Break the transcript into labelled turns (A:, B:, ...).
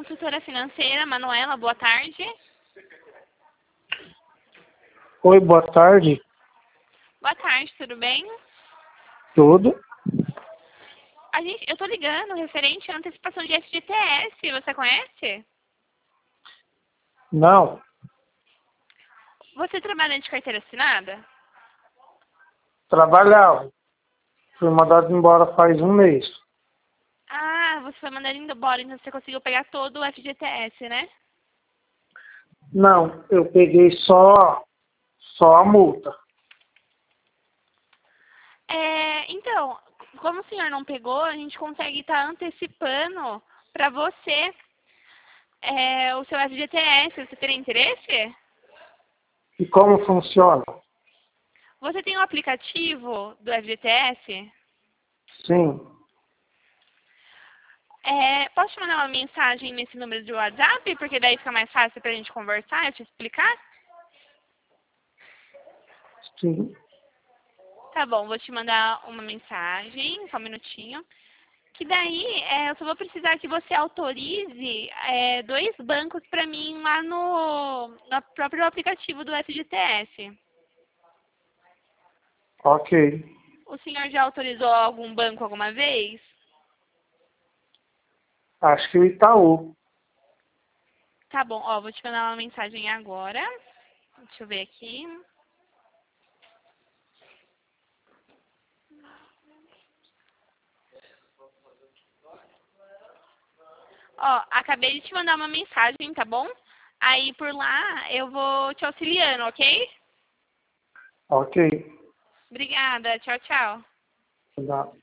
A: consultora financeira, Manuela, boa tarde.
B: Oi, boa tarde.
A: Boa tarde, tudo bem?
B: Tudo?
A: Eu tô ligando referente à antecipação de FGTS, você conhece?
B: Não,
A: Você trabalha de carteira assinada?
B: trabalhava. Fui mandado embora faz um mês.
A: Ah, você foi mandado embora, então você conseguiu pegar todo o FGTS, né?
B: Não, eu peguei só a multa.
A: Então, como o senhor não pegou, a gente consegue estar antecipando para você o seu FGTS. Você teria interesse?
B: E como funciona?
A: Você tem o aplicativo do FGTS?
B: Sim.
A: Posso te mandar uma mensagem nesse número de WhatsApp? Porque daí fica mais fácil para a gente conversar e eu te explicar?
B: Sim.
A: Tá bom, vou te mandar uma mensagem, só um minutinho. Que daí eu só vou precisar que você autorize 2 bancos para mim lá no próprio aplicativo do FGTS.
B: Ok.
A: O senhor já autorizou algum banco alguma vez?
B: Acho que o Itaú.
A: Tá bom, ó, vou te mandar uma mensagem agora. Deixa eu ver aqui. Ó, acabei de te mandar uma mensagem, tá bom? Aí por lá eu vou te auxiliando, ok?
B: Ok.
A: Obrigada, tchau, tchau.
B: Tá.